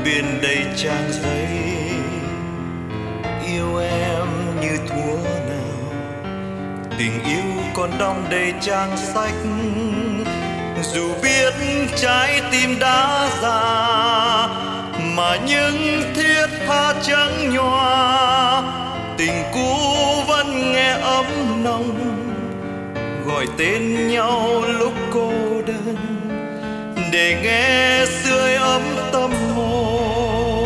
biên đầy trang giấy. Yêu em như thuở nào, tình yêu còn đong đầy trang sách. Dù biết trái tim đã già, mà những thiết tha trắng nhòa, tình cũ vẫn nghe ấm nồng, gọi tên nhau lúc cô đơn, để nghe sưởi ấm tâm hồn.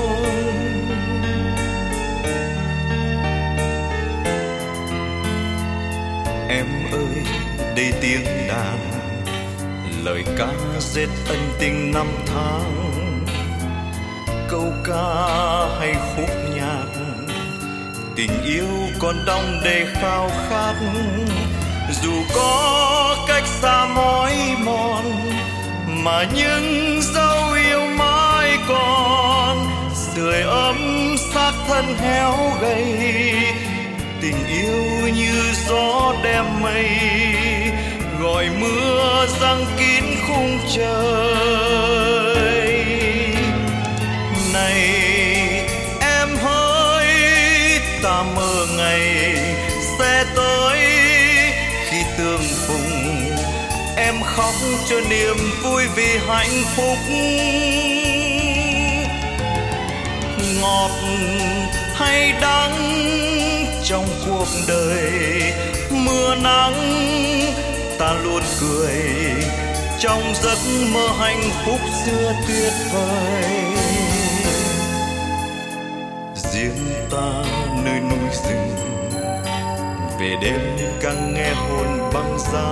Em ơi, đây tiếng đàn, lời ca dệt ân tình năm tháng. Câu ca hay khúc nhạc, tình yêu còn đong đầy khao khát. Dù có cách xa mỏi mòn, mà những dấu yêu mãi còn, sưởi ấm xác thân héo gầy. Tình yêu như gió đem mây, gọi mưa giăng kín khung trời. Này em hỡi, ta mơ ngày sẽ tới, khi tương phùng em khóc cho niềm vui vì hạnh phúc. Ngọt hay đắng trong cuộc đời mưa nắng, ta luôn cười trong giấc mơ hạnh phúc xưa tuyệt vời. Riêng ta nơi núi rừng, về đêm càng nghe hồn băng giá.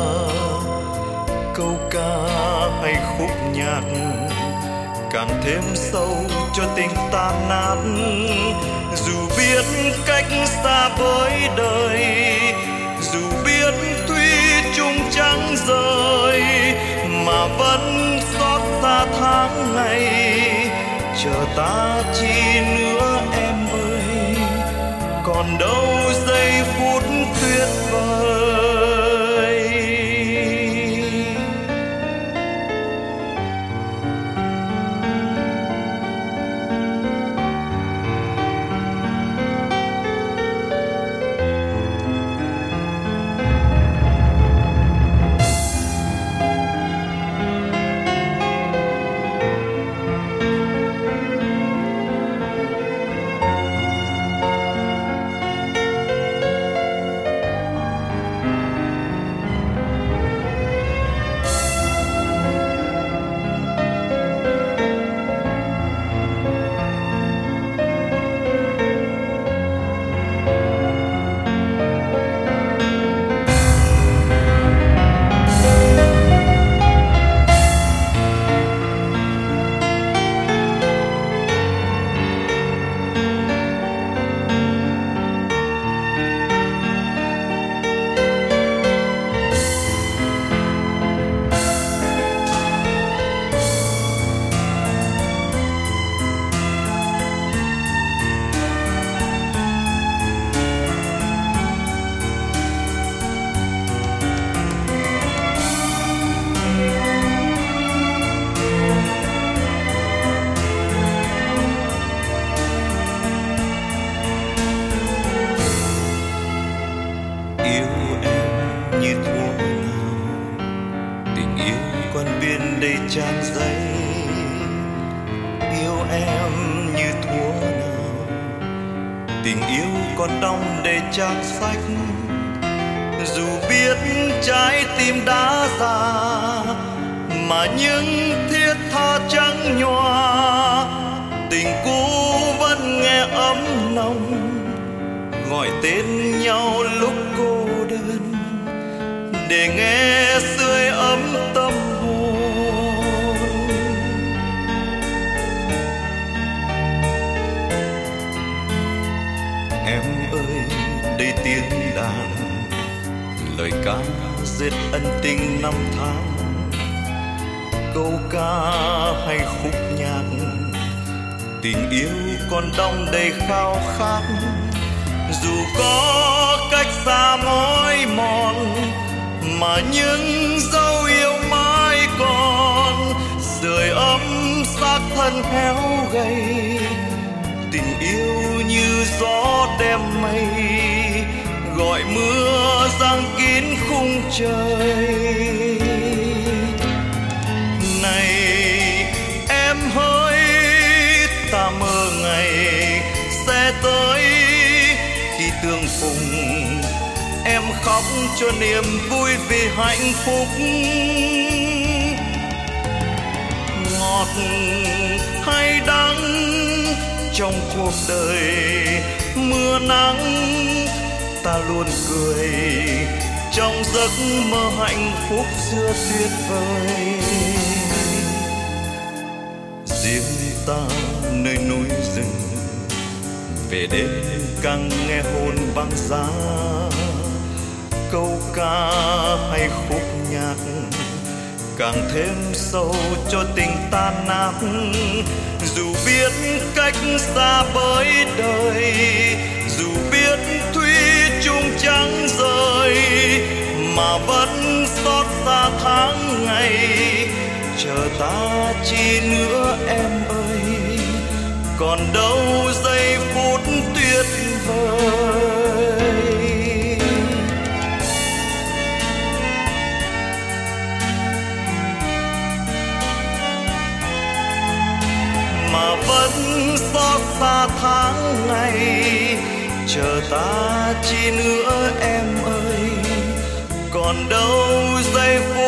Câu ca hay khúc nhạc càng thêm sâu cho tình tan nát. Dù biết cách xa với đời, dù biết thủy chung chẳng rời, mà vẫn xót xa tháng ngày. Chờ ta chi nữa em ơi, còn đâu giây phút tuyệt vời. Biên đầy trang giấy. Yêu em như thuở nào, tình yêu còn đong đầy trang sách. Dù biết trái tim đã già, mà những thiết tha trắng nhòa, tình cũ vẫn nghe ấm nồng, gọi tên nhau lúc cô đơn, để nghe sưởi ấm tâm hồn. Em ơi, đây tiếng đàn, lời ca dệt ân tình năm tháng. Câu ca hay khúc nhạc, tình yêu còn đong đầy khao khát. Dù có cách xa mỏi mòn, mà những dấu yêu mãi còn, sưởi ấm xác thân héo gầy, tình yêu như gió đem mây gọi mưa giăng kín khung trời. Này em hỡi, ta mơ ngày sẽ tới khi tương phùng, em khóc cho niềm vui vì hạnh phúc. Ngọt hay đắng trong cuộc đời mưa nắng, ta luôn cười trong giấc mơ hạnh phúc xưa tuyệt vời. Riêng ta nơi núi rừng, về đêm càng nghe hồn băng giá, câu ca hay khúc nhạc càng thêm sâu cho tình tan nát. Dù biết cách xa với đời, dù biết thủy chung chẳng rời, mà vẫn xót xa tháng ngày. Chờ ta chi nữa em ơi, còn đâu giây phút tuyệt vời. Mà vẫn xót xa tháng ngày. Chờ ta chi nữa em ơi, còn đâu giây phút